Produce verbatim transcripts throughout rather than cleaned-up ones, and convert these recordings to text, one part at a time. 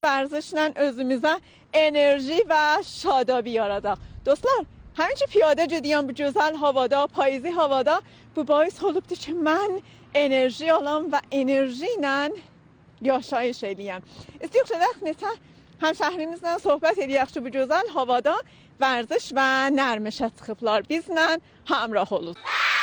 ورزشlə özümüzə enerji və şadabı yaradaq. Dostlar, həmçə piyada gediyəm bu gözəl havada, payızı havada. Bu bais olubdur ki, mən enerji alam və enerji ilə yaşayış eləyəm. İstəyək şədək neçə həmşəhrinizlə söhbət eləyək ki, bu gözəl havada vərziş və nərmişə çıxıblar. Bizlə həmrah olun.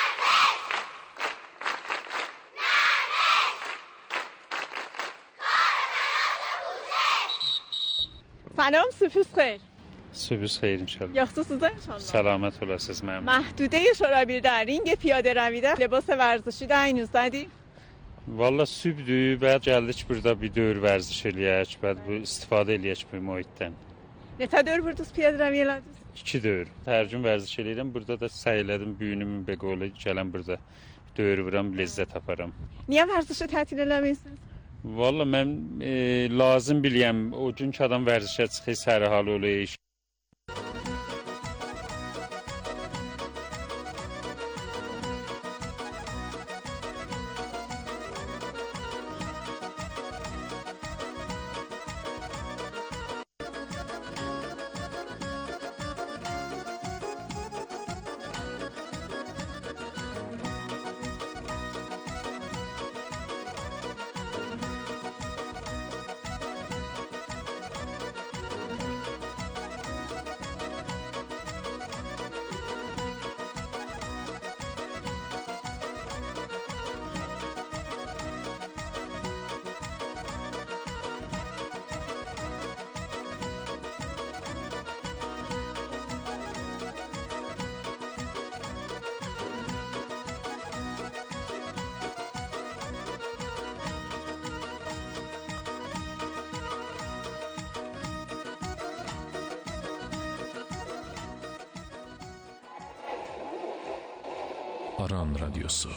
سلام صبحوز خیر. صبحوز خیر انشالله. yaxşısınız inşallah. سلامت olasınız mənim. محدوده شورابی در رینگ پیاده رویده لباس ورزشی də əyninizdədir. Valla sübdür, bəd gəldik burada bir dövr vərziş eləyək, bəd bu istifadə eləyək bu mühitdən. Neçə dövr burdunuz piyadə rəviyə elədiniz? İki dövr. Hər gün vərziş eləyirəm. Burada da səy elədim, büyünümün beqolu gələm burada dövr vuram, lezzət aparam. Niyə vərzişi tətil eləmirsiniz? Valla mən e, lazım biliyəm, o gün ki adam vərzişə çıxır, səri halı olur. Aran Radyosu.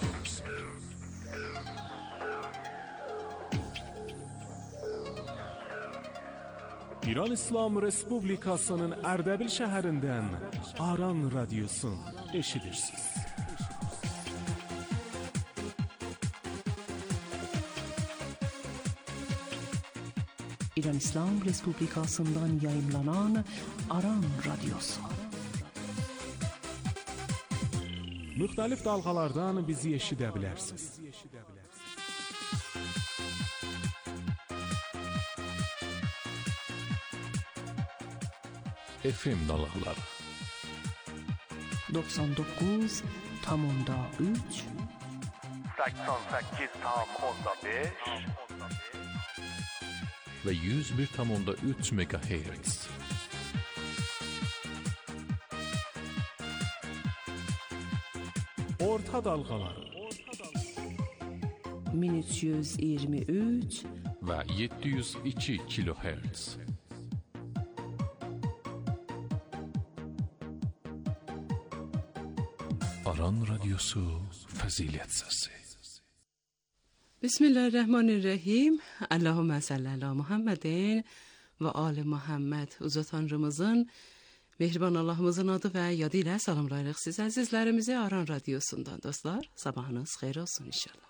İran İslam Respublikasının Erdebil şəhərindən Aran Radyosu eşidirsiniz. İran İslam Respublikasından yayımlanan Aran Radyosu. Müxtəlif dalğalardan bizi eşidə bilərsiniz. F M dalğaları doksan doqquz tam onda üç səksən səkkiz tam onda beş və yüz bir tam onda üç megahertz. Orta dalğaları min üç yüz iyirmi üç və yeddi yüz iki kilohertz. Aran Radyosu Fəzilət Səsi. Bismillahirrahmanirrahim. Allahümme salli ala Muhammedin və ali Muhammed. Uca Tanrımızın, mehriban Allahımızın adı və yadı ilə salamlayırıq siz əzizlərimizi Aran Radyosundan. Dostlar, sabahınız xeyir olsun inşallah.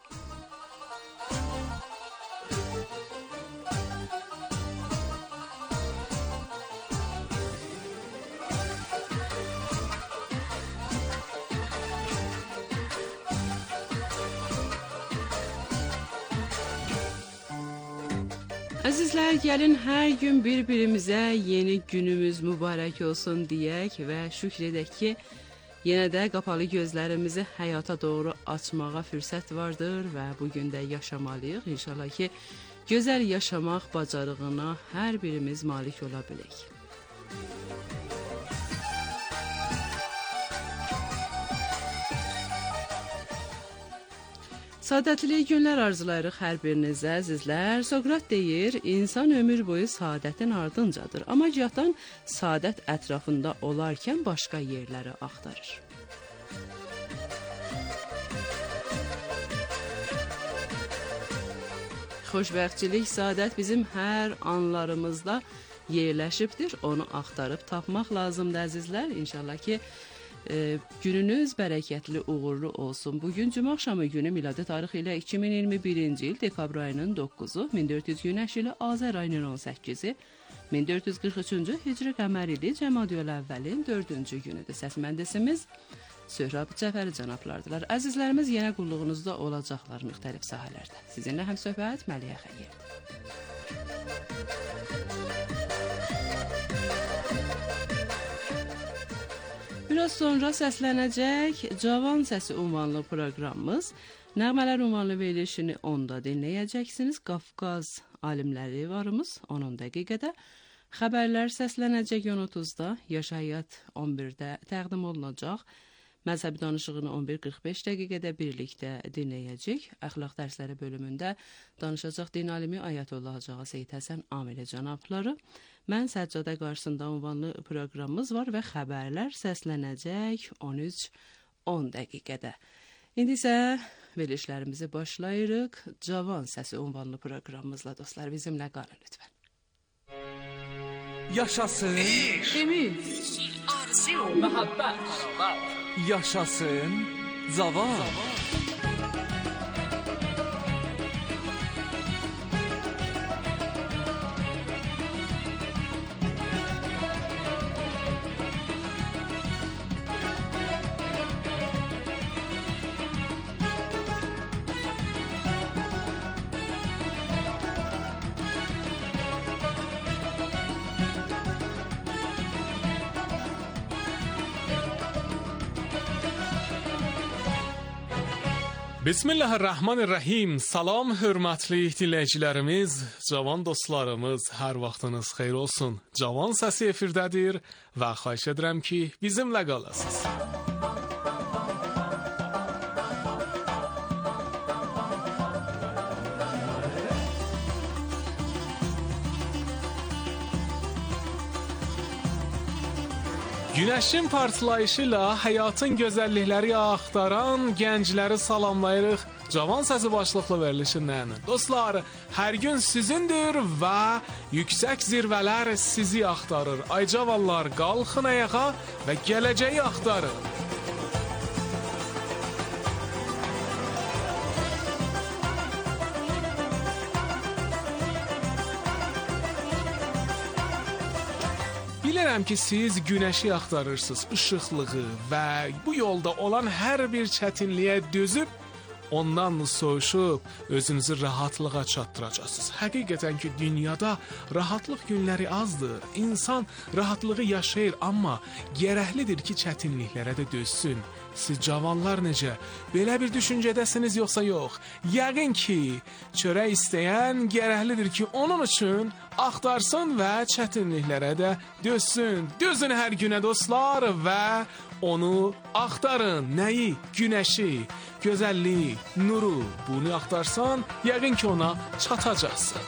Əzizlər, gəlin hər gün bir-birimizə yeni günümüz mübarək olsun deyək və şükr edək ki, yenə də qapalı gözlərimizi həyata doğru açmağa fürsət vardır və bugün də yaşamalıyıq. İnşallah ki, gözəl yaşamaq bacarığına hər birimiz malik ola bilək. Saadətli günlər arzulayırıq hər birinizə, əzizlər. Sokrat deyir, insan ömür boyu saadətin ardıncadır, amma cəhdan saadət ətrafında olarkən başqa yerləri axtarır. Xoşbəxtçilik, saadət bizim hər anlarımızda yerləşibdir, onu axtarıb tapmaq lazımdır, əzizlər. İnşallah ki, E, gününüz bərəkətli, uğurlu olsun. Bugün cümə axşamı günü miladi tarixi ilə iki min iyirmi birinci il dekabr ayının doqquzu, min dörd yüz günəş ili Azər ayının on səkkizi, min dörd yüz qırx üçüncü hicri qəmər ili Cəmadiyül əvvəlin dördüncü günüdür. Səs mühəndisimiz Söhrab Cəfəri cənablardılar. Əzizlərimiz yenə qulluğunuzda olacaqlar müxtəlif sahələrdə. Sizinlə həm söhbət Məliyə Xəyir. Biraz sonra səslənəcək Cavan Səsi ünvanlı proqramımız. Nəğmələr ünvanlı verilişini onda dinləyəcəksiniz. Qafqaz alimləri varımız on on dəqiqədə. Xəbərlər səslənəcək on otuzda, Yaşa Həyat on birdə təqdim olunacaq. Məzhəbi danışığını on bir qırx beş dəqiqədə birlikdə dinləyəcək. Əxlaq dərsləri bölümündə danışacaq din alimi Ayətullah Hacı Seyid Həsən Amili cənabları. Mən Səccadə qarşısında ünvanlı proqramımız var və xəbərlər səslənəcək on üç on dəqiqədə. İndi isə verilişlərimizi başlayırıq. Cavan Səsi ünvanlı proqramımızla dostlar bizimlə qalın lütfən. Yaşasın, Ümid, arzu, məhəbbət, yaşasın, cavan. Bismillahirrahmanirrahim. Salam hörmətli dinləyicilərimiz, cavan dostlarımız, hər vaxtınız xeyir olsun. Cavan Səsi efirdədir və xahiş edirəm ki, bizimlə qalasınız. Günəşin partlayışı ilə həyatın gözəllikləri axtaran gəncləri salamlayırıq. Cavan Səsi başlıqlı verilişindən. Dostlar, hər gün sizindir və yüksək zirvələr sizi axtarır. Ay cavanlar, qalxın ayağa və gələcəyi axtarın. Bilirəm ki, siz günəşi axtarırsınız, işıqlığı və bu yolda olan hər bir çətinliyə dözüb, ondan soğuşub, özünüzü rahatlığa çatdıracaqsınız. Həqiqətən ki, dünyada rahatlıq günləri azdır. İnsan rahatlığı yaşayır, amma gərəklidir ki, çətinliklərə də dözsün. Siz cavanlar necə? Belə bir düşüncədəsiniz yoxsa yox? Yəqin ki, çörək istəyən gərəklidir ki, onun üçün axtarsın və çətinliklərə də dözsün. Dözün hər günə dostlar və onu axtarın. Nəyi? Günəşi, gözəlliyi, nuru. Bunu axtarsan, yəqin ki, ona çatacaqsın.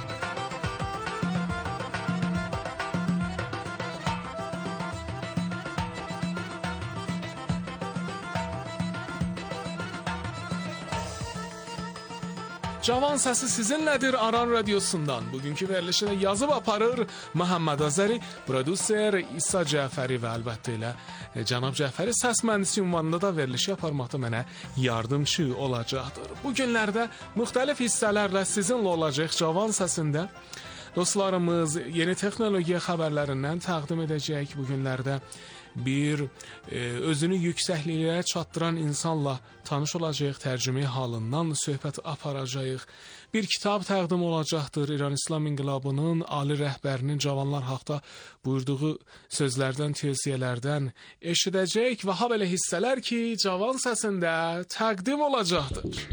Cavan Səsi sizinlədir Aran Radiosundan. Bugünkü verilişini yazıb aparır Məhəmməd Azəri, prodüser İsa Cəfəri və əlbəttə ilə Cənab Cəfəri səs mühəndisi ünvanında da verilişi aparmaqda mənə yardımçı olacaqdır. Bu günlərdə müxtəlif hissələrlə sizinlə olacaq Cavan Səsində. Dostlarımız yeni texnologiya xəbərlərindən təqdim edəcək bu günlərdə. Bir e, özünü yüksəkliyə çatdıran insanla tanış olacaq, tərcümeyi halından söhbət aparacaq. Bir kitab təqdim olacaqdır. İran İslam İnqilabının ali rəhbərinin cavanlar haqda buyurduğu sözlərdən, tövsiyələrdən eşidəcək və ha belə hissələr ki, Cavan Səsində təqdim olacaqdır.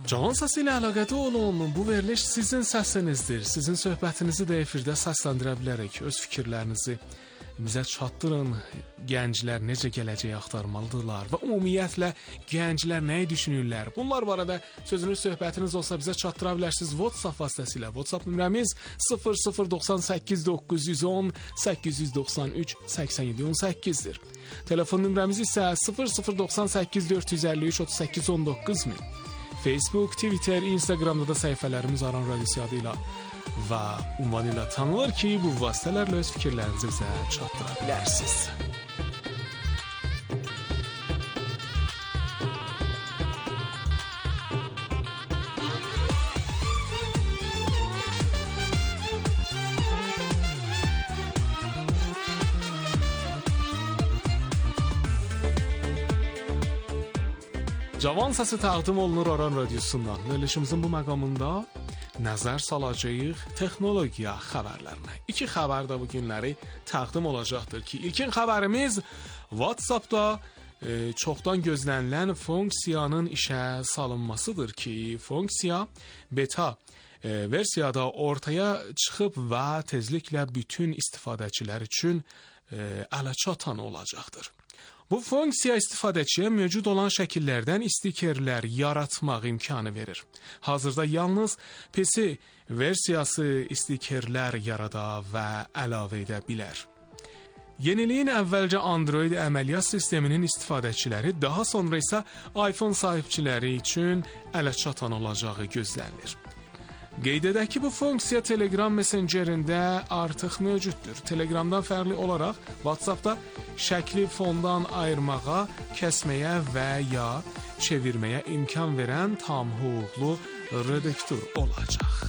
Cavan səsi ilə əlaqədə olun. Bu veriliş sizin səsinizdir. Sizin söhbətinizi də efirdə səsləndirə bilərək öz fikirlərinizi bizə çatdırın. Gənclər necə gələcək axtarmalıdırlar və ümumiyyətlə gənclər nəyi düşünürlər? Bunlar barədə sözünüz, söhbətiniz olsa bizə çatdıra bilərsiniz WhatsApp vasitəsilə. WhatsApp nömrəmiz sıfır sıfır doxsan səkkiz doqquz yüz on səkkiz yüz doxsan üç səksən yeddi on səkkizdir. Telefon nömrəmiz isə sıfır sıfır doxsan səkkiz dörd yüz əlli üç otuz səkkiz on doqquz min. Facebook, Twitter, Instagramda da səhifələrimiz Aran Radiosu adıyla və ünvanı ilə tanınır ki, bu vasitələrlə öz fikirlərinizi bizə çatdıra bilərsiniz. Cavan səsi təqdim olunur Aran Radiosundan. Verilişimizin bu məqamında nəzər salacağıq texnologiya xəbərlərinə. İki xəbər də bu günləri təqdim olacaqdır ki, ilkin xəbərimiz WhatsApp-da e, çoxdan gözlənilən funksiyanın işə salınmasıdır ki, funksiya beta e, versiyada ortaya çıxıb və tezliklə bütün istifadəçilər üçün e, ələ çatan olacaqdır. Bu funksiya istifadəçiyə mövcud olan şəkillərdən stikerlər yaratmaq imkanı verir. Hazırda yalnız P C versiyası stikerlər yarada və əlavə edə bilər. Yeniliyin əvvəlcə Android əməliyyat sisteminin istifadəçiləri, daha sonra isə iPhone sahibçiləri üçün ələ çatan olacağı gözlənilir. Qeyd edək ki, bu funksiya Telegram Messengerində artıq mövcuddur. Telegramdan fərqli olaraq WhatsApp-da şəkli fondan ayırmağa, kəsməyə və ya çevirməyə imkan verən tam hüquqlu redaktor olacaq.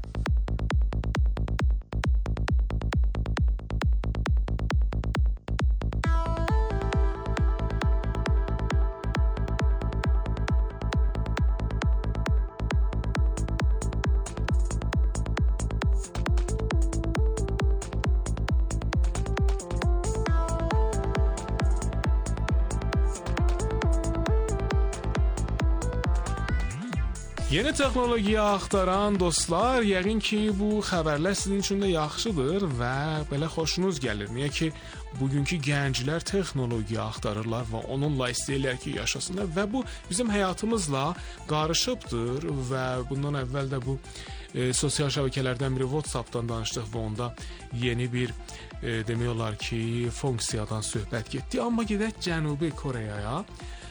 Yeni texnologiya axtaran dostlar, yəqin ki, bu xəbərlər sizin üçün də yaxşıdır və belə xoşunuz gəlir. Niyə ki, bugünkü gənclər texnologiya axtarırlar və onunla istəyirlər ki, yaşasınlar və bu bizim həyatımızla qarışıbdır və bundan əvvəl də bu e, sosial şəbəkələrdən biri WhatsApp-dan danışdıq və onda yeni bir e, demək olar ki, funksiyadan söhbət getdi. Amma gedək Cənubi Koreyaya.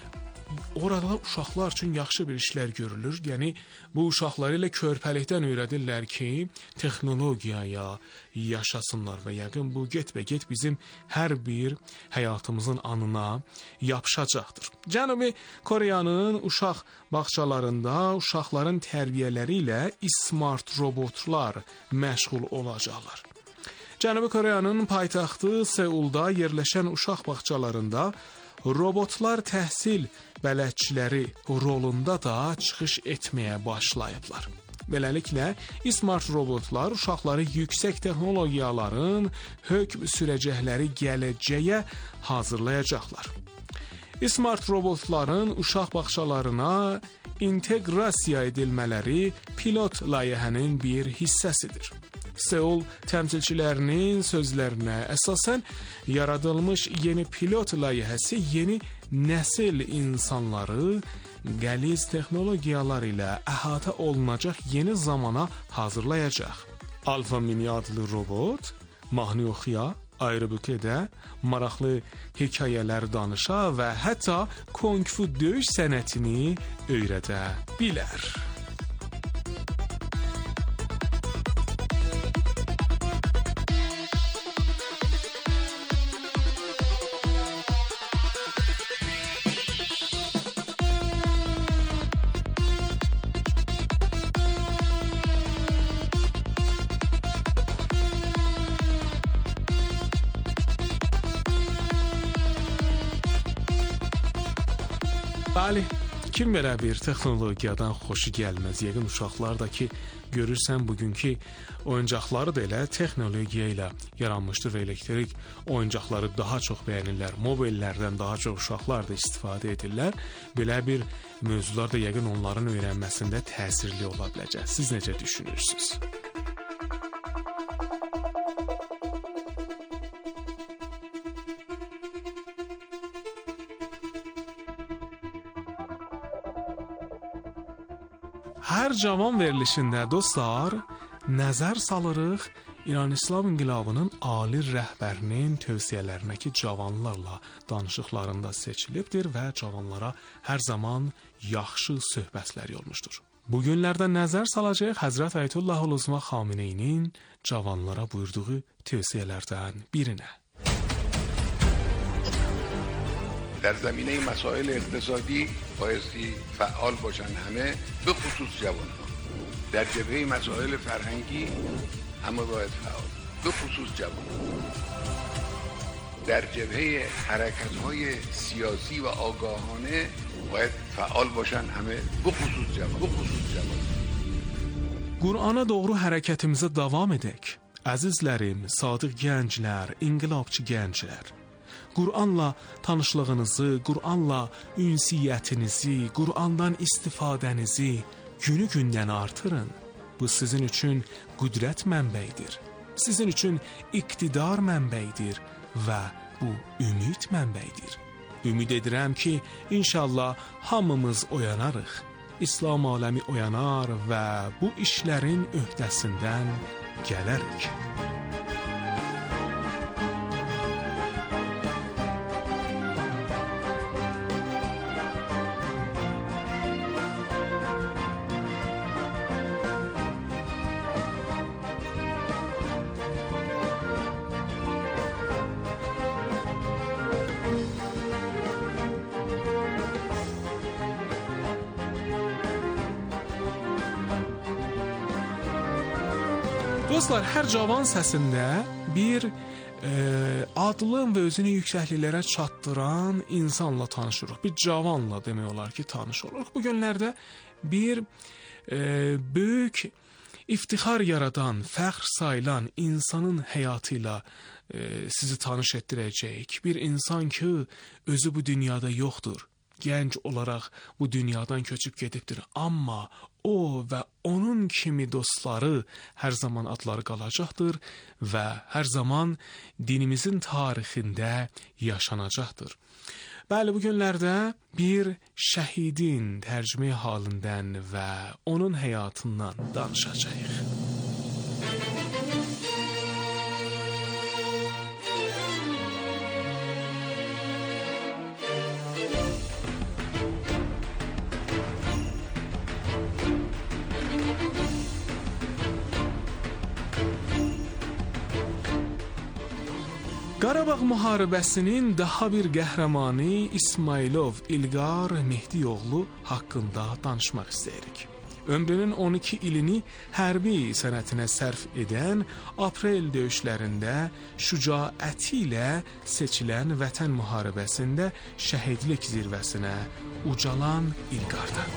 Orada uşaqlar üçün yaxşı bir işlər görülür. Yəni, bu uşaqları ilə körpəlikdən öyrədirlər ki, texnologiyaya yaşasınlar və yəqin bu get-bə-get bizim hər bir həyatımızın anına yapışacaqdır. Cənubi Koreyanın uşaq bağçalarında uşaqların tərbiyələri ilə smart robotlar məşğul olacaqlar. Cənubi Koreyanın paytaxtı Seulda yerləşən uşaq bağçalarında robotlar təhsil bələdçiləri rolunda da çıxış etməyə başlayıblar. Beləliklə, smart robotlar uşaqları yüksək texnologiyaların hökm sürəcəkləri gələcəyə hazırlayacaqlar. Smart robotların uşaq bağçalarına inteqrasiya edilmələri pilot layihənin bir hissəsidir. Seul təmsilçilərinin sözlərinə əsasən yaradılmış yeni pilot layihəsi yeni nəsil insanları qəliz texnologiyalar ilə əhatə olunacaq yeni zamana hazırlayacaq. Alfa Mini adlı robot mahnı oxuya, ayrı bükədə maraqlı hekayələr danışa və hətta kung fu döyüş sənətini öyrədə bilər. Bəli, Kim belə bir texnologiyadan xoşu gəlməz? Yəqin uşaqlar da ki, görürsən bugünkü oyuncaqları da elə texnologiya ilə yaranmışdır və elektrik oyuncaqları daha çox bəyənirlər. Mobillərdən daha çox uşaqlar da istifadə edirlər. Belə bir mövzular da yəqin onların öyrənməsində təsirli ola biləcək. Siz necə düşünürsünüz? Hər cavan verilişində dostlar, nəzər salırıq İran İslam İnqilabının ali rəhbərinin tövsiyələrinə ki, cavanlarla danışıqlarında seçilibdir və cavanlara hər zaman yaxşı söhbətlər olmuşdur. Bu günlərdə nəzər salacaq Həzrət Əyətullah Uluzma Xameneyinin cavanlara buyurduğu tövsiyələrdən birinə. در زمینه مسائل اقتصادی بایستی فعال باشن همه به خصوص جوانان. در جبهه مسائل فرهنگی همه باید فعال به خصوص جوانان. در جبهه حرکت‌های سیاسی و آگاهانه باید فعال باشن همه به خصوص جوانان. به خصوص جوانان. Qur'ana doğru hərəkətimizə davam edək. Əzizlərim, sadiq gənclər, inqilabçı gənclər. Qur'anla tanışlığınızı, Qur'anla ünsiyyətinizi, Qur'andan istifadənizi günü-gündən artırın. Bu sizin üçün qüdrət mənbəyidir. Sizin üçün iqtidar mənbəyidir və bu ümid mənbəyidir. Ümid edirəm ki, inşallah hamımız oyanarıq. İslam aləmi oyanar və bu işlərin öhdəsindən gələrik. Dostlar, hər cavan səsində bir e, adlın və özünü yüksəkliklərə çatdıran insanla tanışırıq. Bir cavanla demək olar ki, tanış oluruq. Bu günlərdə bir e, böyük iftixar yaradan, fəxr sayılan insanın həyatı ilə e, sizi tanış etdirəcəyik. Bir insan ki, özü bu dünyada yoxdur. Gənc olaraq bu dünyadan köçüb gedibdir. Amma o və onun kimi dostları hər zaman adları qalacaqdır və hər zaman dinimizin tarixində yaşanacaqdır. Bəli, bu günlərdə bir şəhidin tərcümə halindən və onun həyatından danışacağıq. Qarabağ müharibəsinin daha bir qəhrəmanı İsmailov İlqar Mehdiyoğlu haqqında danışmaq istəyirik. Ömrünün on iki ilini hərbi sənətinə sərf edən, aprel döyüşlərində şücaəti ilə seçilən Vətən müharibəsində şəhidlik zirvəsinə ucalan İlqardan.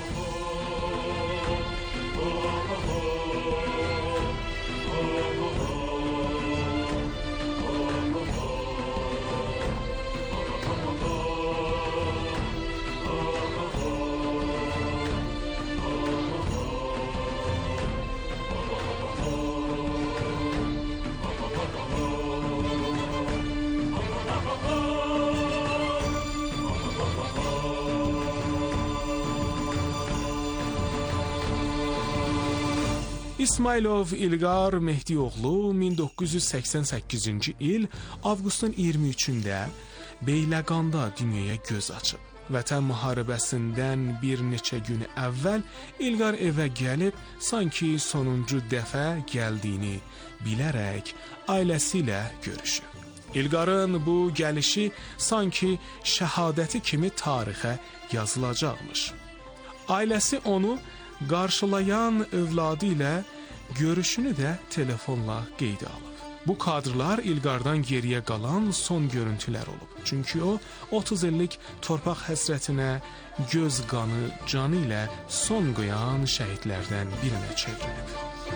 İsmailov İlqar Mehdiyoğlu min doqquz yüz səksən səkkizinci il avqustun iyirmi üçündə Beyləqanda dünyaya göz açıb. Vətən müharibəsindən bir neçə gün əvvəl İlqar evə gəlib, sanki sonuncu dəfə gəldiyini bilərək ailəsi ilə görüşüb. İlqarın bu gəlişi sanki şəhadəti kimi tarixə yazılacaqmış. Ailəsi onu qarşılayan övladı ilə görüşünü də telefonla qeydə alıb. Bu kadrlar İlqardan geriyə qalan son görüntülər olub. Çünki o otuz illik torpaq həsrətinə göz qanı, canı ilə son qoyan şəhidlərdən birinə çevrilib.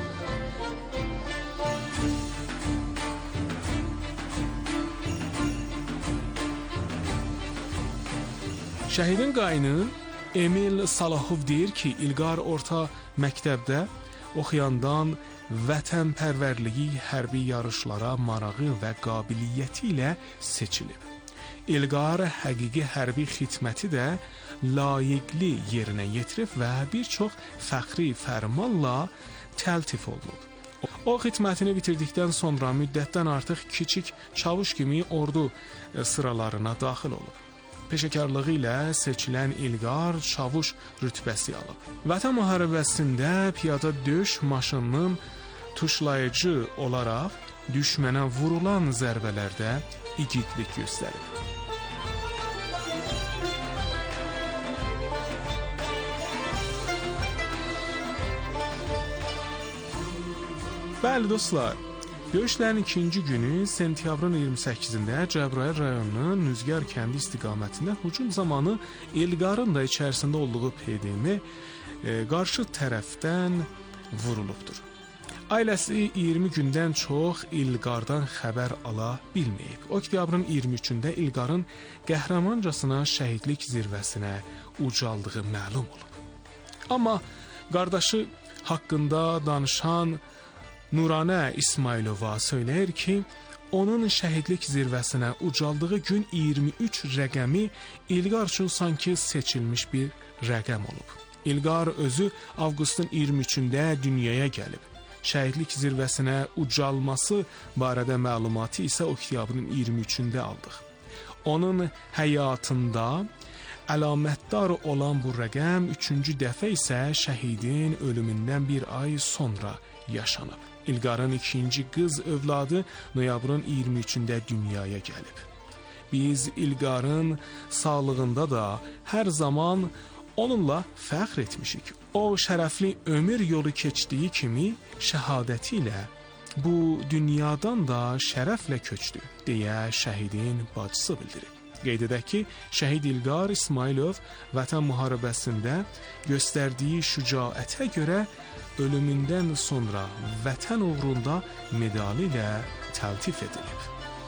Şəhidin qayını Emil Salahov deyir ki, İlqar orta məktəbdə oxuyandan vətənpərvərliyi, hərbi yarışlara marağı və qabiliyyəti ilə seçilib. İlqar həqiqi hərbi xidməti də layiqli yerinə yetirib və bir çox fəxri fərmanla təltif olunub. O xidmətini bitirdikdən sonra müddətdən artıq kiçik çavuş kimi ordu sıralarına daxil olub. Peşəkarlığı ilə seçilən İlqar çavuş rütbəsi alıb. Vətən müharibəsində piyada döyüş maşınının tuşlayıcı olaraq düşmənə vurulan zərbələrdə igidlik göstərib. Bəli dostlar, döyüşlərin ikinci günü sentyabrın iyirmi səkkizində Cəbrayıl rayonunun Nüzgar kəndi istiqamətində hücum zamanı İlqarın da içərisində olduğu P D M e, qarşı tərəfdən vurulubdur. Ailəsi iyirmi gündən çox İlqardan xəbər ala bilməyib. Oktyabrın iyirmi üçündə İlqarın qəhrəmancasına şəhidlik zirvəsinə ucaldığı məlum olub. Amma qardaşı haqqında danışan Nuranə İsmailova söyləyir ki, onun şəhidlik zirvəsinə ucaldığı gün iyirmi üç rəqəmi İlqar üçün sanki seçilmiş bir rəqəm olub. İlqar özü avqustun iyirmi üçündə dünyaya gəlib. Şəhidlik zirvəsinə ucalması barədə məlumatı isə oktyabrın iyirmi üçündə aldıq. Onun həyatında əlamətdar olan bu rəqəm üçüncü dəfə isə şəhidin ölümündən bir ay sonra yaşanıb. İlqarın ikinci qız övladı noyabrın iyirmi üçündə dünyaya gəlib. Biz İlqarın sağlığında da hər zaman onunla fəxr etmişik. O şərəfli ömür yolu keçdiyi kimi şəhadəti ilə bu dünyadan da şərəflə köçdü, deyə şəhidin bacısı bildirib. Qeyd edək ki, şəhid İlqar İsmailov vətən müharibəsində göstərdiyi şücaətə görə ölümündən sonra vətən uğrunda medalı ilə təltif edilib.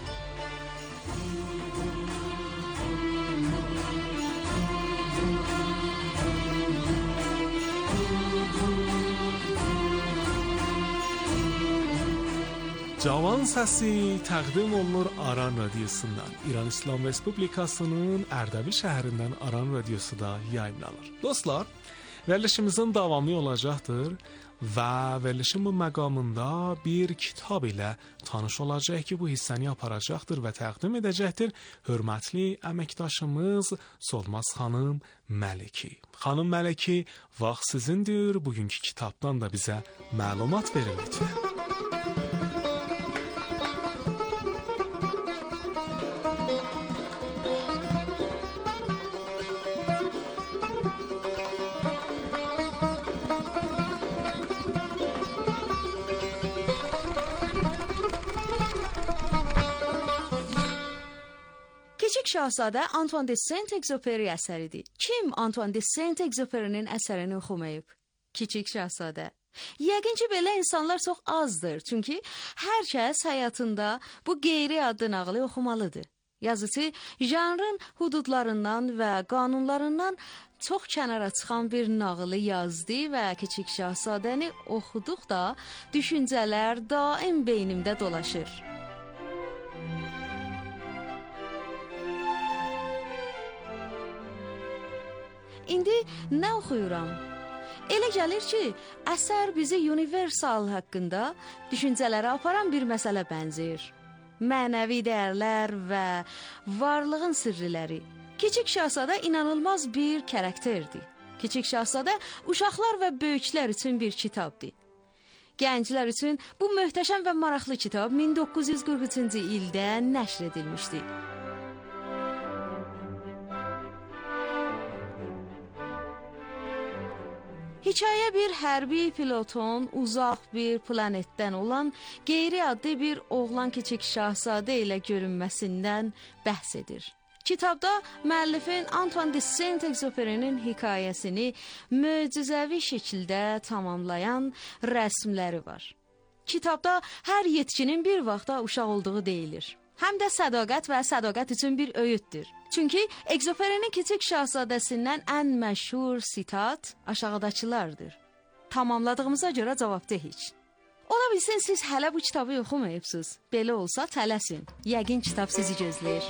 Cavan səsi təqdim olunur Aran Radiosundan. İran İslam Respublikasının Ərdəbil şəhərindən Aran Radiosu da yayımlanır. Dostlar, verilişimizin davamı olacaqdır və verilişin bu məqamında bir kitab ilə tanış olacaq ki, bu hissəni aparacaqdır və təqdim edəcəkdir hörmətli əməkdaşımız Solmaz xanım Məliki. Xanım Məliki, vaxt sizindir. Bugünkü kitabdan da bizə məlumat verin lütfən. Kiçik Şahzadə Antoine de Saint-Exupéry əsəridir. Kim Antoine de Saint-Exupéry'nin əsərini oxumayıb? Kiçik Şahzadə. Yəqin ki, belə insanlar çox azdır. Çünki hər kəs həyatında bu qeyri adlı nağılı oxumalıdır. Yazıcı janrın hududlarından və qanunlarından çox kənara çıxan bir nağılı yazdı və Kiçik Şahzadəni oxuduqda düşüncələr daim beynimdə dolaşır. İndi nə oxuyuram? Elə gəlir ki, əsər bizi universal haqqında düşüncələrə aparan bir məsələ bənzəyir. Mənəvi dəyərlər və varlığın sirriləri. Kiçik Şahzadə inanılmaz bir karakterdir. Kiçik Şahzadə uşaqlar və böyüklər üçün bir kitabdır. Gənclər üçün bu möhtəşəm və maraqlı kitab min doqquz yüz qırx üçüncü ildə nəşr edilmişdi. Hekayə bir hərbi pilotun uzaq bir planetdən olan qeyri-addi bir oğlan kiçik şahzadə ilə görünməsindən bəhs edir. Kitabda müəllifin Antoine de Saint-Exupéry'nin hekayəsini möcüzəvi şəkildə tamamlayan rəsmləri var. Kitabda hər yetkinin bir vaxtda uşaq olduğu deyilir. Həm də sədaqət və sədaqət üçün bir öyüddür. Çünki Exupéry'nin kiçik şahzadəsindən ən məşhur sitat aşağıdakılardır. Tamamladığımıza görə cavabdehik. Ola bilsin siz hələ bu kitabı oxumayıbsınız. Belə olsa tələsin. Yəqin kitab sizi gözləyir.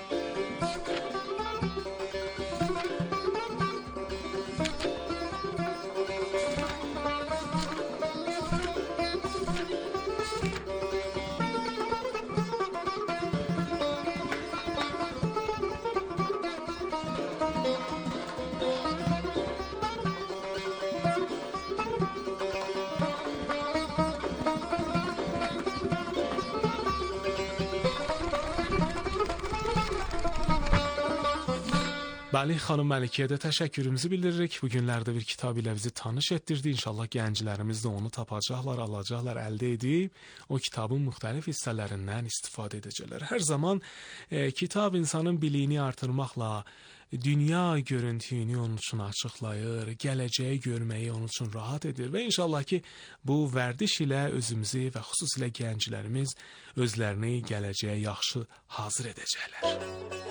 Bəli, xanım Məlikəyə də təşəkkürümüzü bildiririk. Bu günlərdə bir kitab ilə bizi tanış etdirdi. İnşallah gənclərimiz də onu tapacaqlar, alacaqlar, əldə edib o kitabın müxtəlif hissələrindən istifadə edəcəklər. Hər zaman e, kitab insanın biliyini artırmaqla, dünya görüntüyünü onun üçün açıqlayır, gələcəyi görməyi onun üçün rahat edir və inşallah ki, bu vərdiş ilə özümüzü və xüsusilə gənclərimiz özlərini gələcəyə yaxşı hazır edəcəklər.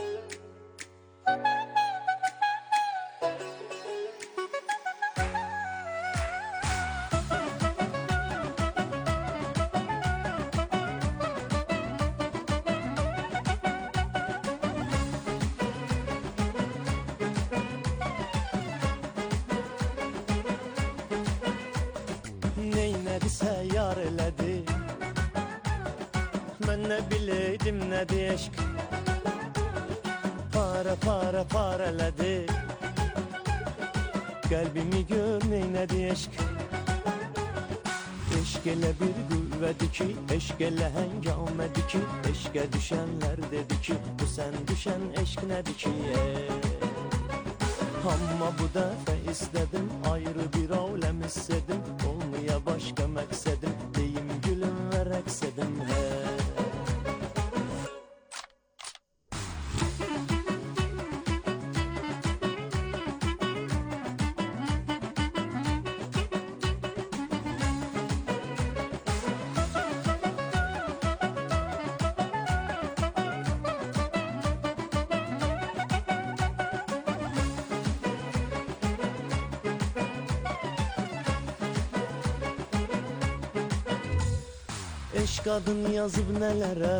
Yar elədi, mən nə biləydim nədir eşq, para para para elədi, qəlbimi gör neynədir eşq. Eşq elə bir qüvvədir ki, eşq elə həngamədir ki, eşqə düşənlər dedi ki, bu sən düşən eşq nədir ki, amma bu dəfə istədim, ayrı bir aləm istədim, olmaya başqa məqsədim, deyim gülüm və rəqs edim, hə. Eşq adın yazıb nələrə,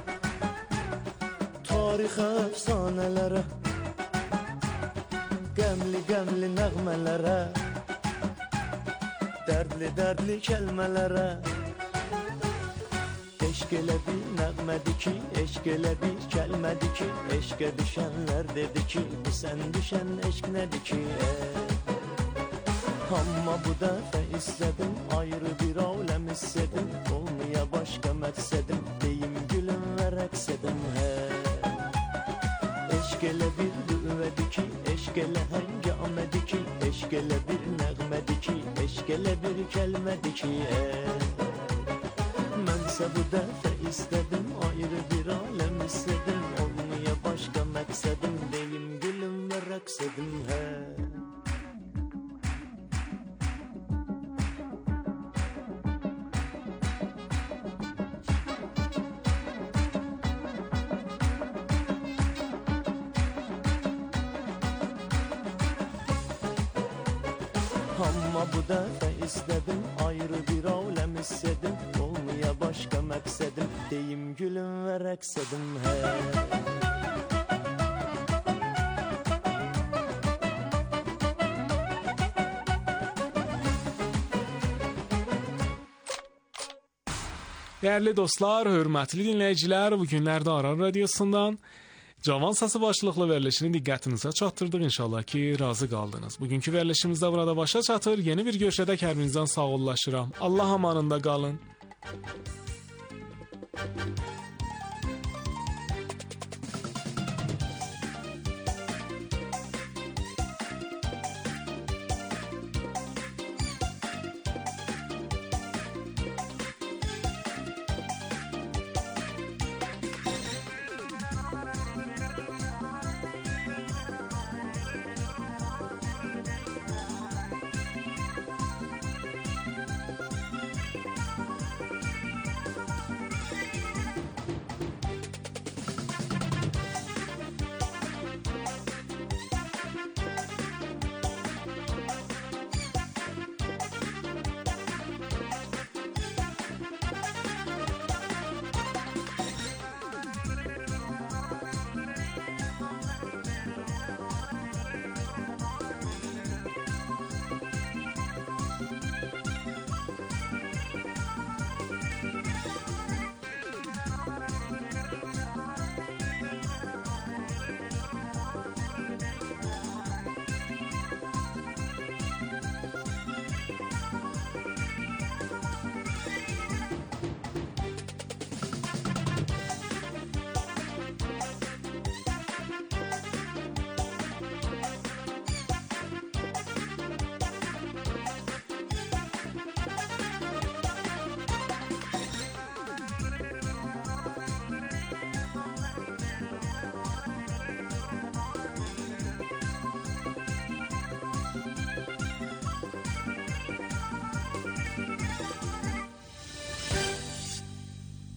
tarixə, əfsanələrə, qəmli-qəmli nəğmələrə, dərdli-dərdli kəlmələrə. Eşq elə bir nəğmədir ki, eşq elə bir kəlmədir ki, eşqə düşənlər dedi ki, bu sən düşən eşq nədir ki, amma bu dəfə istədim, ayrı bir aləm istədim, olmaya başqa məqsədim, deyim gülüm və rəqs edim, hə. Eşq elə bir qüvvədir ki, eşq elə həngamədir ki, eşq elə bir nəğmədir ki, eşq elə bir kəlmədir ki, mənsə bu dəfə istədim, ayrı bir aləm istədim, olmaya başqa məqsədim, deyim gülüm və rəqs edim, hə. Amma bu dəfə istədim, ayrı bir aləm istədim, olmaya başqa məqsədim, deyim gülüm və rəqs edim, hə. Dəyərli dostlar, hörmətli dinləyicilər, bu günlərdə Aran Radiosundan Cavan Səsi başlıqlı verilişini diqqətinizə çatdırdıq. İnşallah ki, razı qaldınız. Bugünkü verilişimiz də burada başa çatır. Yeni bir görüşədək hər birinizdən sağollaşıram. Allah amanında qalın.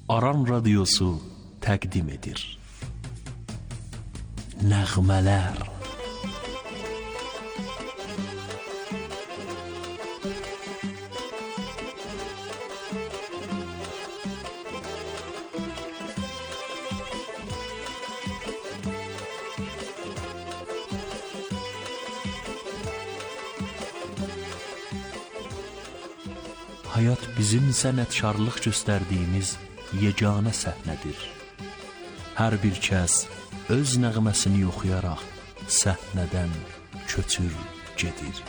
Aran Radyosu təqdim edir. Nəğmələr. Hayat bizim sənətkarlıq göstərdiyimiz yeganə səhnədir. Hər bir kəs öz nəğməsini oxuyaraq səhnədən köçür gedir.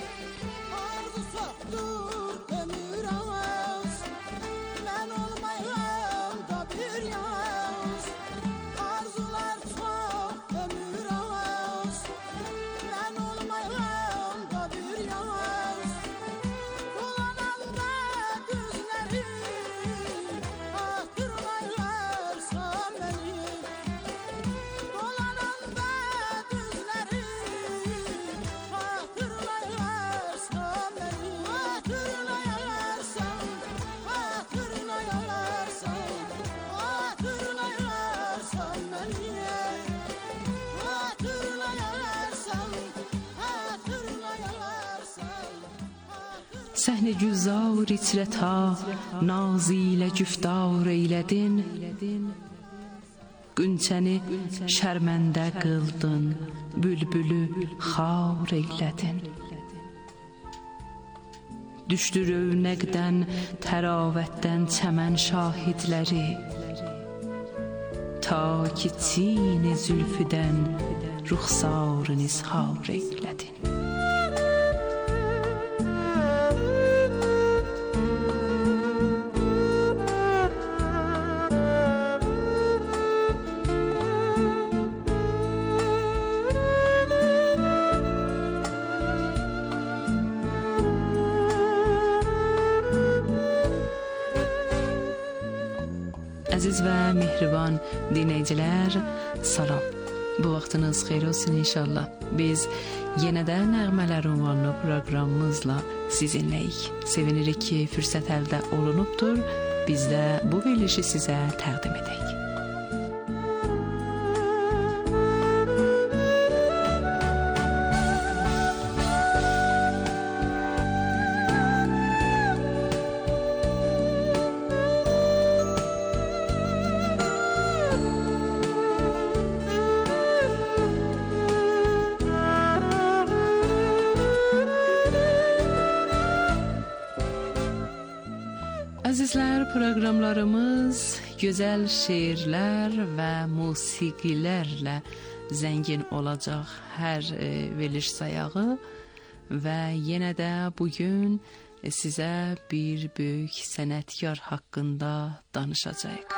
Səhnə güzar içrət ha, naz ilə güftar eylədin, Günçəni şərməndə qıldın, bülbülü xar eylədin. Düşdü rövnəqdən, təravətdən çəmən şahidləri, Ta ki çini zülfüdən ruxsarın izhar eylədin. Əziz və mehriban dinləyicilər, salam. Bu vaxtınız xeyir olsun inşallah. Biz yenə də Nəğmələr ünvanlı proqramımızla sizinləyik. Sevinirik ki, fürsət əldə olunubdur. Biz də bu verilişi sizə təqdim edək. Əzizlər, proqramlarımız gözəl şeirlər və musiqilərlə zəngin olacaq hər e, veriliş sayağı və yenə də bugün sizə bir böyük sənətkar haqqında danışacağıq.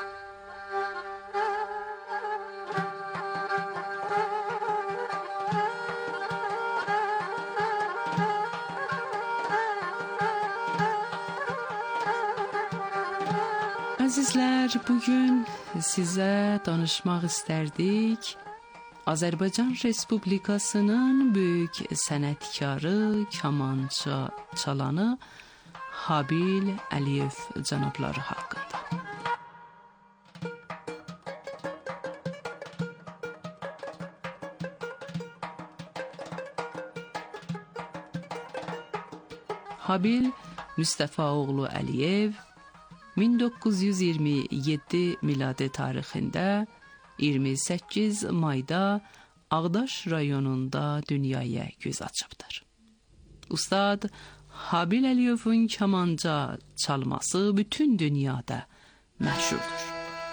Əzizlər, bugün sizə danışmaq istərdik Azərbaycan Respublikasının böyük sənətkarı, kamança çalanı Habil Əliyev cənabları haqqında. Habil Müstəfaoğlu Əliyev min doqquz yüz iyirmi yeddi miladi tarixində iyirmi səkkiz mayda Ağdaş rayonunda dünyaya göz açıbdır. Ustad Habil Əliyevin kamanca çalması bütün dünyada məşhurdur.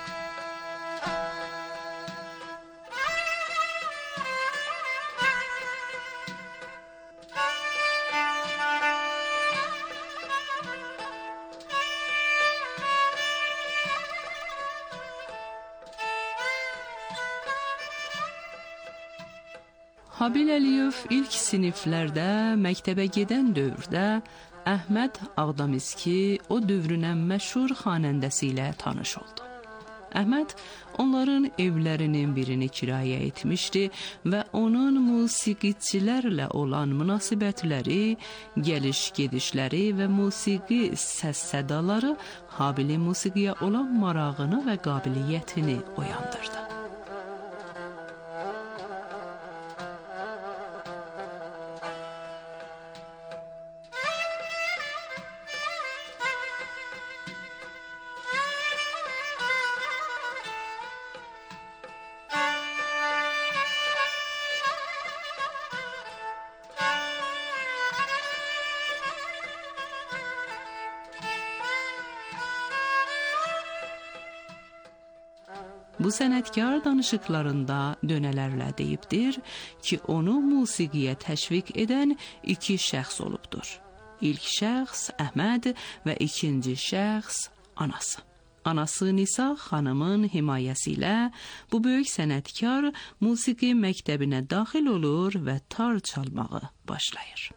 Habil Əliyev ilk siniflərdə məktəbə gedən dövrdə Əhməd Ağdamizki o dövrünün məşhur xanəndəsi ilə tanış oldu. Əhməd onların evlərinin birini kirayə etmişdi və onun musiqiçilərlə olan münasibətləri, gəliş-gedişləri və musiqi səs-sədaları Habilin musiqiyə olan marağını və qabiliyyətini oyandırdı. Bu sənətkar danışıqlarında dönələrlə deyibdir ki, onu musiqiyə təşviq edən iki şəxs olubdur. İlk şəxs Əhməd və ikinci şəxs anası. Anası Nisa xanımın himayəsi ilə bu böyük sənətkar musiqi məktəbinə daxil olur və tar çalmağı başlayır.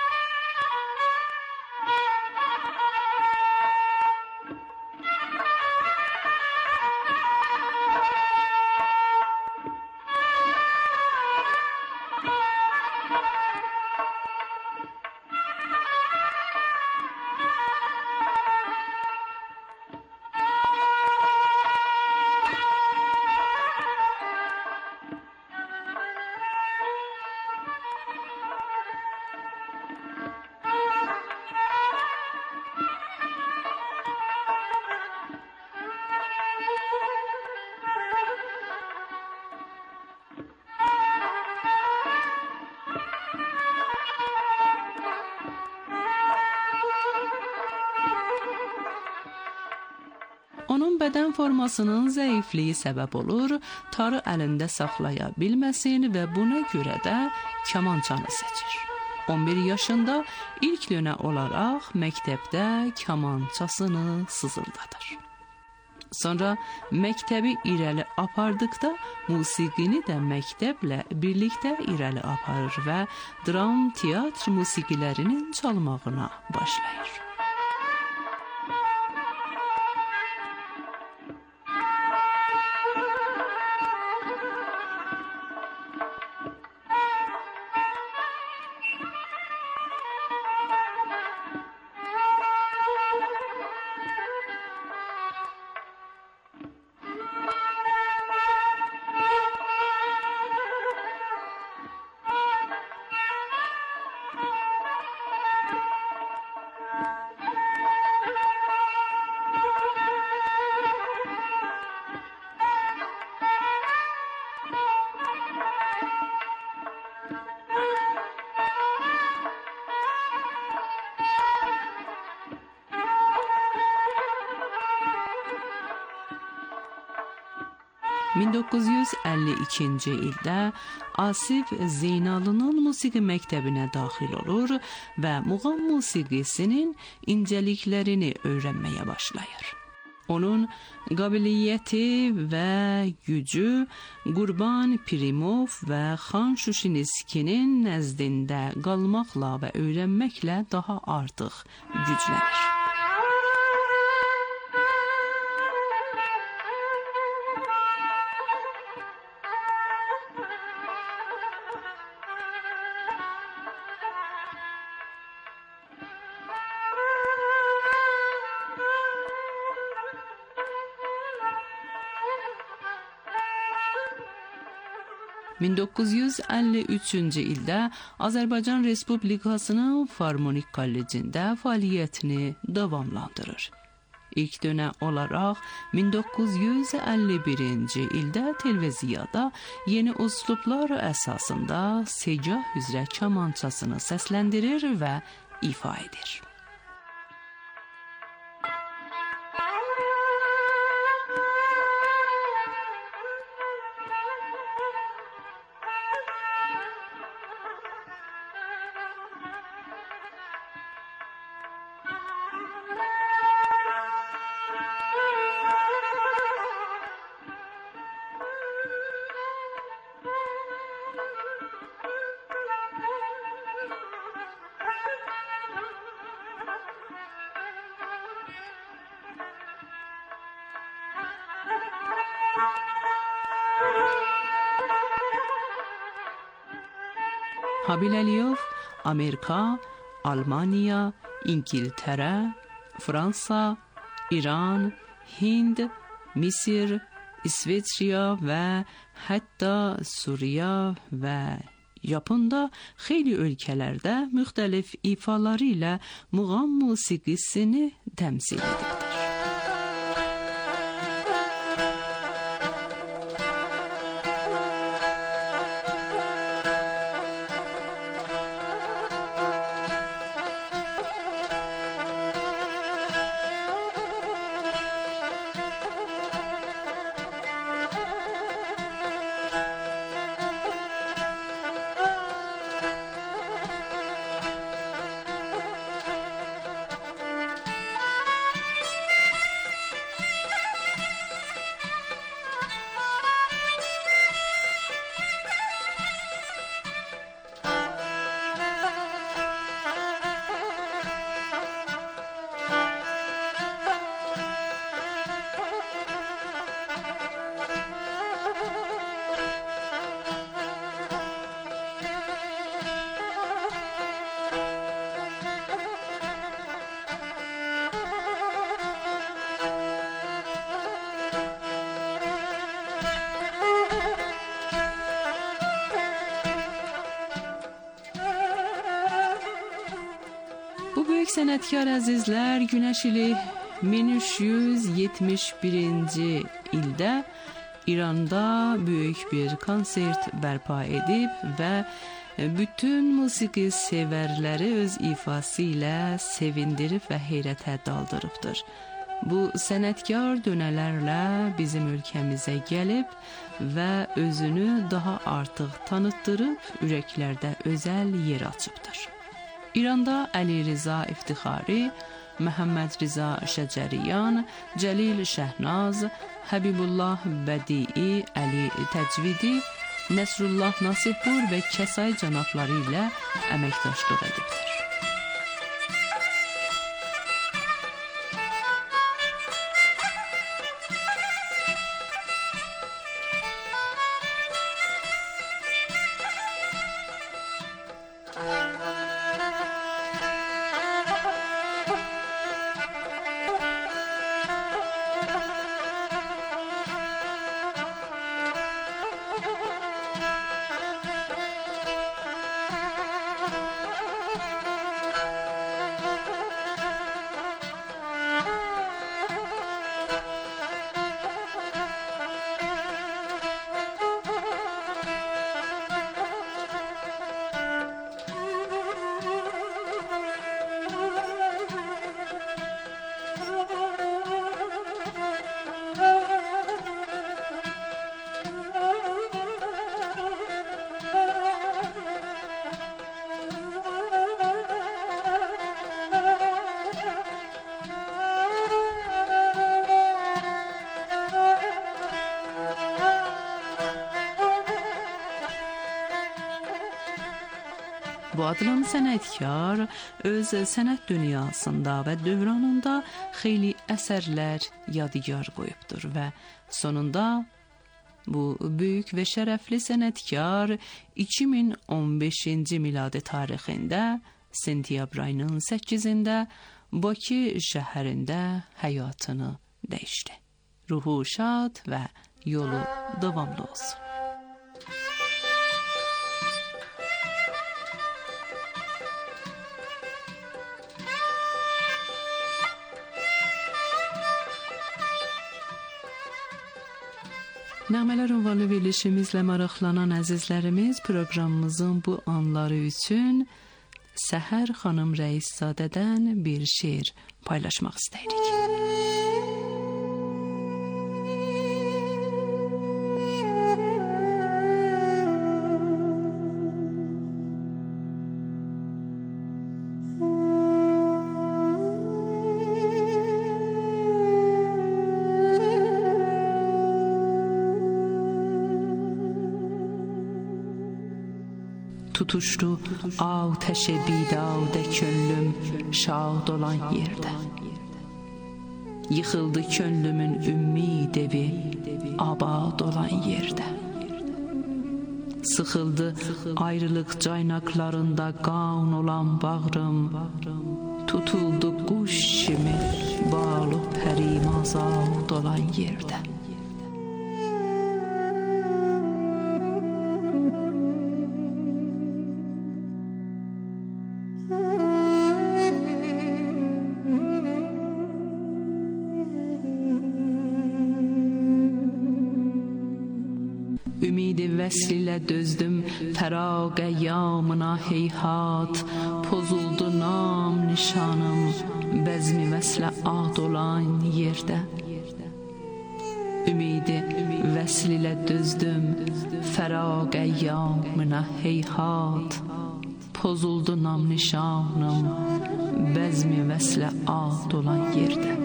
Onun bədən formasının zəifliyi səbəb olur, tarı əlində saxlaya bilməsin və buna görə də kamançanı seçir. on bir yaşında ilk dönə olaraq məktəbdə kamançasını sızıldadır. Sonra məktəbi irəli apardıqda musiqini də məktəblə birlikdə irəli aparır və dram, teatr musiqilərinin çalmağına başlayır. min doqquz yüz əlli ikinci ildə Asif Zeynalının musiqi məktəbinə daxil olur və muğam musiqisinin incəliklərini öyrənməyə başlayır. Onun qabiliyyəti və gücü Qurban Pirimov və Xan Şuşinskinin nəzdində qalmaqla və öyrənməklə daha artıq güclənir. min doqquz yüz əlli üçüncü ildə Azərbaycan Respublikasının Filarmonik Kollecində fəaliyyətini davamlandırır. İlk dönə olaraq min doqquz yüz əlli birinci ildə televiziyada yeni üslublar əsasında secah üzrə kamançasını səsləndirir və ifa edir. Habil Əliyov Amerika, Almaniya, İngiltərə, Fransa, İran, Hind, Misir, İsveçriya və hətta Suriya və Japonda xeyli ölkələrdə müxtəlif ifaları ilə muğam musiqisini təmsil edibdir. Böyük sənətkar əzizlər, Günəş ili min üç yüz yetmiş birinci ildə İranda böyük bir konsert bərpa edib və bütün musiqi sevərləri öz ifası ilə sevindirib və heyrətə daldırıbdır. Bu sənətkar dönələrlə bizim ölkəmizə gəlib və özünü daha artıq tanıtdırıb ürəklərdə özəl yer açıbdır. İranda Əli Rza İftixari, Məhəmməd Rza Şəcəriyan, Cəlil Şəhnaz, Həbibullah Bədii, Əli Təcvidi, Nəsrullah Nasibpur və Kəsay cənabları ilə əməkdaşlıq edibdir. Bu adlanan sənətkar öz sənət dünyasında və dövranında xeyli əsərlər yadigar qoyubdur və sonunda bu böyük və şərəfli sənətkar iki min on beşinci miladi tarixində sentyabr ayının səkkizində Bakı şəhərində həyatını dəyişdi. Ruhu şad və yolu davamlı olsun. Nəğmələr ünvanlı verilişimizlə maraqlanan əzizlərimiz proqramımızın bu anları üçün Səhər xanım Rəiszadədən bir şeir paylaşmaq istəyirik. Tutuşdu ateşe bidade könlüm şad olan yerde. Yıkıldı könlümün ümmid evi abad olan yerde. Sıxıldı ayrılıq caynaqlarında qan olan bağrım, tutuldu quş kimi balı pərimazad olan yerdə. Ümidi vəsl ilə dözdüm fəraq əyyamına heyhat, pozuldu nam nişanım bəzmi vəslə ad olan yerdə. Ümidi vəsl ilə dözdüm fəraq əyyamına heyhat, pozuldu nam nişanım bəzmi vəslə ad olan yerdə.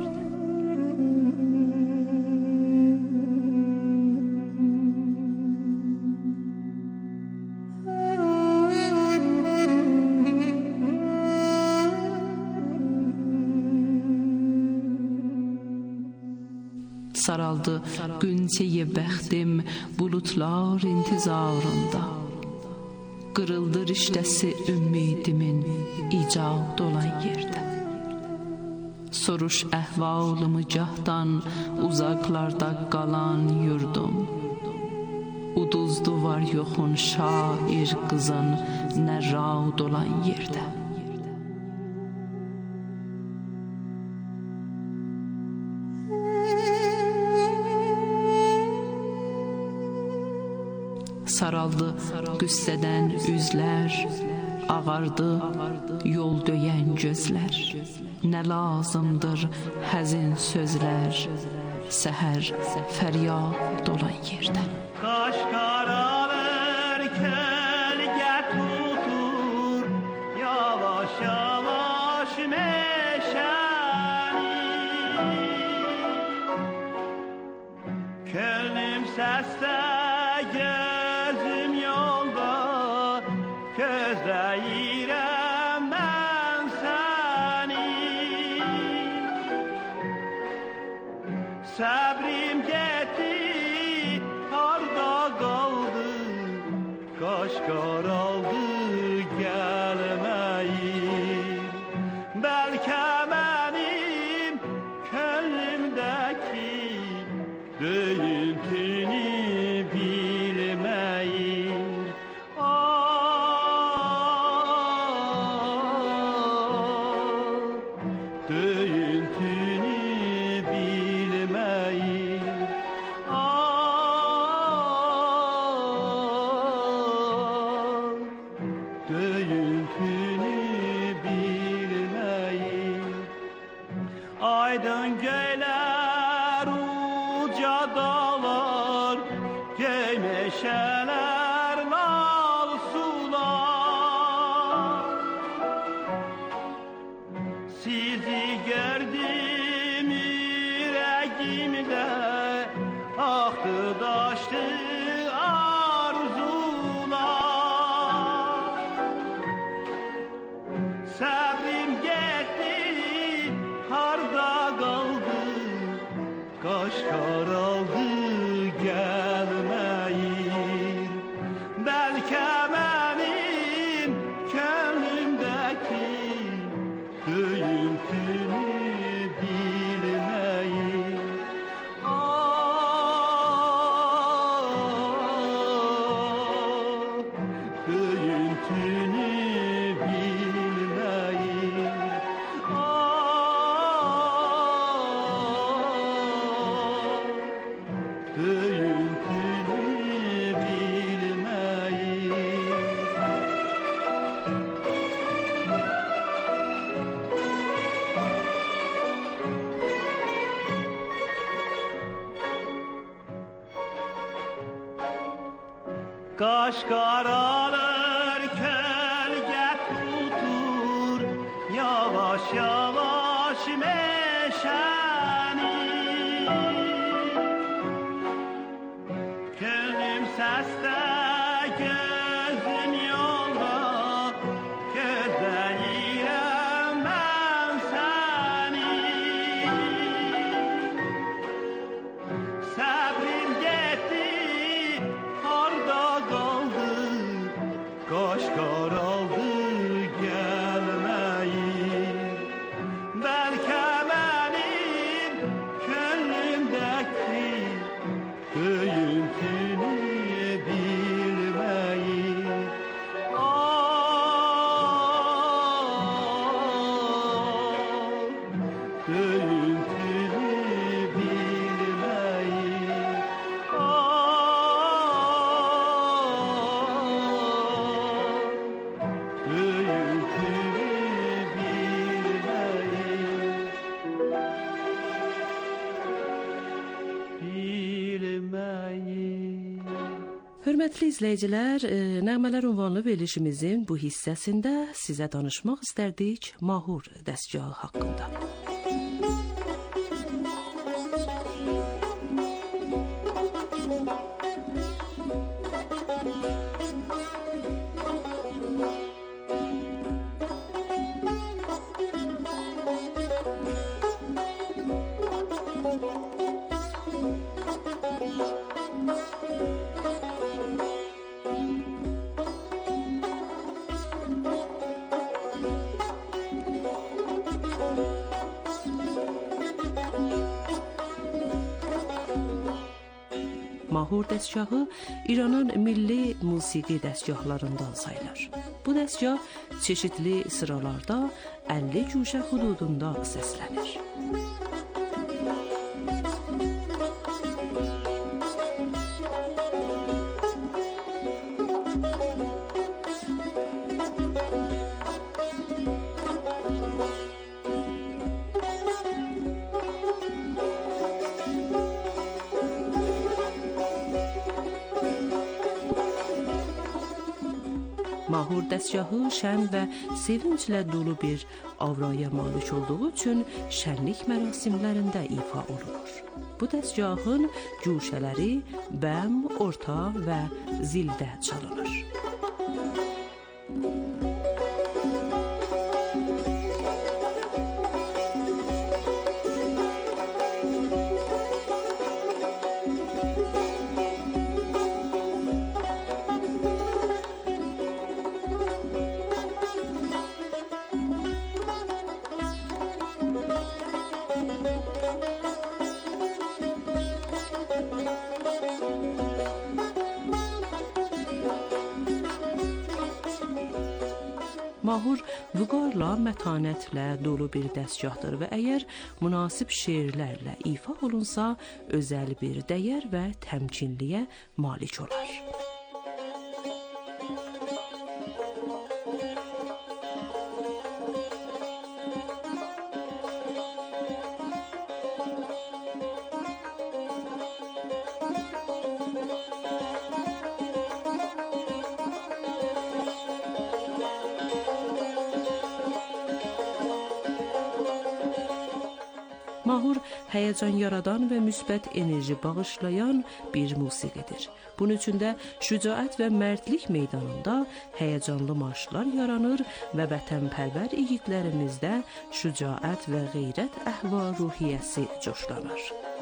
Saraldı günçeyi bəxtim bulutlar intizarında, qırıldı riştəsi ümidimin icad olan yerdə. Soruş əhvalımı gahdan uzaqlarda qalan yurdum, uduzdu var yoxun şair qızın nə rad olan yerdə. Saraldı qüssədən üzlər, ağardı yol döyən gözlər. Nə lazımdır həzin sözlər, səhər fəryad olan yerdə. Qaş qaralır, kölgə tutur, yavaş yavaş meşəni. Könlüm səsdə, gözüm yolda, gözləyirəm mən səni. Səbrim getdi, harda qaldı, qaş qaraldı, gəlməyim. Bəlkə mənim könlümdəki döyüntünü bilməyim. Döyüntünü bilməyim. Döyüntünü bilməyim. Aydın göylər, uca dağlar, göy meşələr, lal sular. Sizi gördüm ürəyimdə, axdı daşdı arzular. Səbrim getdi, harda qaldı, qaş qaraldı, gəlməyir. Bəlkə mənim könlümdəki döyüntünü bilməyim. Döyüntünü bilməyim. Döyüntünü bilməyim. Qaş qaralır, kölgə tutur, yavaş yavaş meşəni. Könlüm səsdə, gözüm yolda, gözləyirəm mən səni. Səbrim getdi, harda qaldı, daraldı gelmeyi. Belki benim gönlümdeki büyüntünü bilmeyi. Ah, büyüntünü bilmeyi. Ah, büyüntünü bilmeyi. Hörmətli izləyicilər, e, nəğmələr ünvanlı verilişimizin bu hissəsində sizə danışmaq istərdik mahur dəstgahı haqqında. Mahur dəstgahı İranın milli musiqi dəstgahlarından sayılır. Bu dəstgah çeşitli sıralarda əlli güşə hududunda səslənir. Mahur dəstgahı şən və sevinclə dolu bir avraya malik olduğu üçün şənlik mərasimlərində ifa olunur. Bu dəstgahın güşələri bəm, orta və zildə çalınır. Mahur vüqarla, mətanətlə dolu bir dəstgahdır və əgər münasib şeirlərlə ifa olunsa, özəl bir dəyər və təmkinliyə malik olar. Mahur həyəcan yaradan və müsbət enerji bağışlayan bir musiqidir. Bunun üçün də şücaət və mərdlik meydanında həyəcanlı marşlar yaranır və vətənpərvər igidlərimizdə şücaət və qeyrət əhval-ruhiyyəsi coşlanır.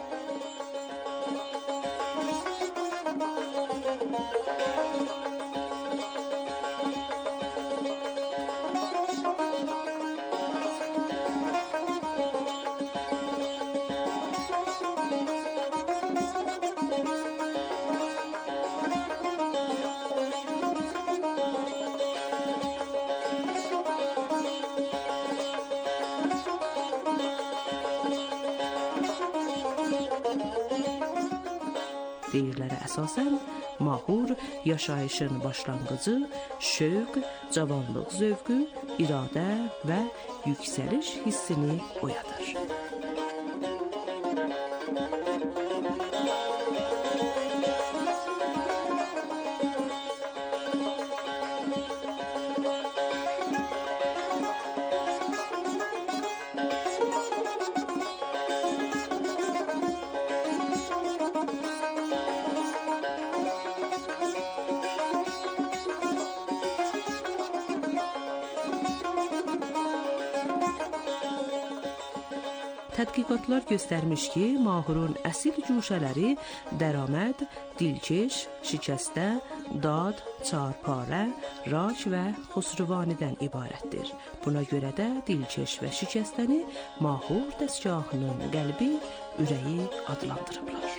Deyirlərə əsasən, mahur yaşayışın başlanğıcı, şövq, cavanlıq zövqü, iradə və yüksəliş hissini oyadır. Tədqiqatlar göstərmiş ki, mahurun əsil cuşələri dəraməd, dilkeş, şikəstə, dad, çarpara, rac və xusruvanidən ibarətdir. Buna görə də dilkeş və şikəstəni mahur dəstgahının qəlbi, ürəyi adlandırıblar.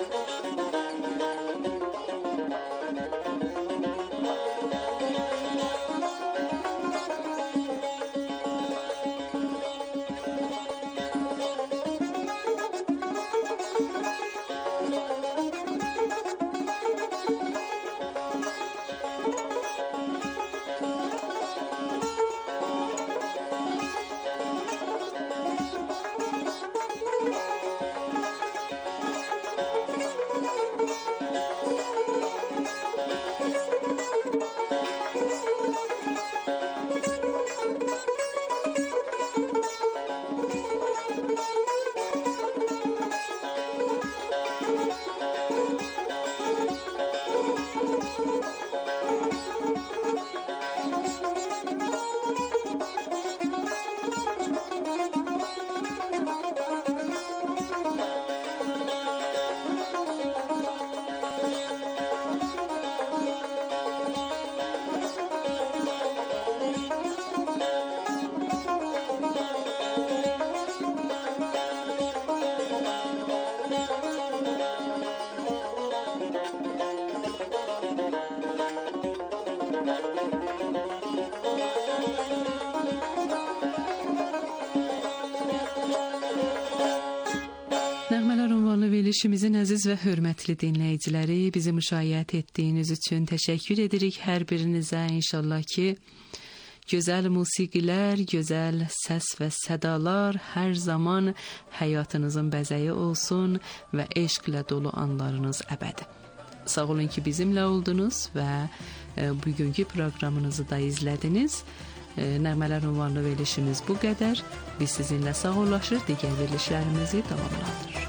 Verilişimizin əziz və hörmətli dinləyiciləri, bizi müşayiət etdiyiniz üçün təşəkkür edirik hər birinizə. İnşallah ki, gözəl musiqilər, gözəl səs və sədalar hər zaman həyatınızın bəzəyi olsun və eşqlə dolu anlarınız əbədi. Sağ olun ki, bizimlə oldunuz və bugünkü proqramınızı da izlədiniz. Nəğmələr ünvanlı verilişimiz bu qədər. Biz sizinlə sağollaşır, digər verilişlərimizi davamlandırır.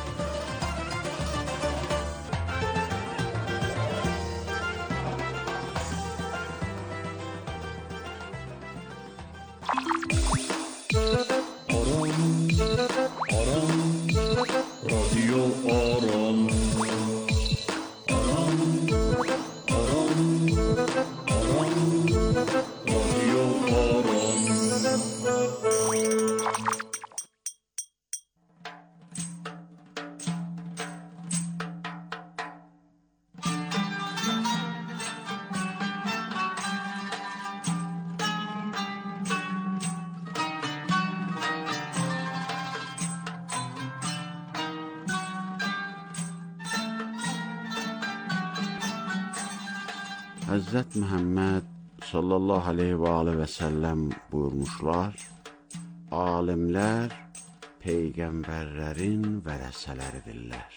Həzrət Məhəmməd sallallahu aleyhi və aleyhi və səlləm buyurmuşlar, alimlər peyğəmbərlərin vərəsələridirlər.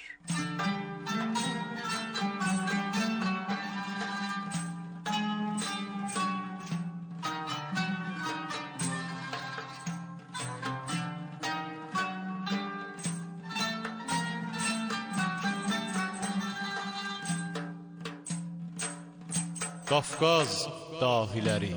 Qafqaz dahiləri.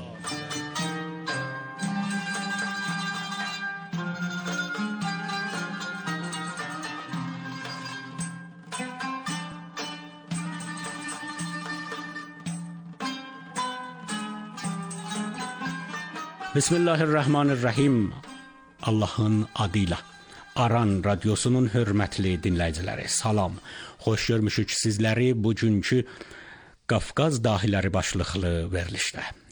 Bismillahirrahmanirrahim. Allahın adıyla. Aran radyosunun hörmətli dinləyiciləri, salam. Xoş görmüşük sizləri bugünkü Qafqaz dahiləri başlıqlı verilişdə.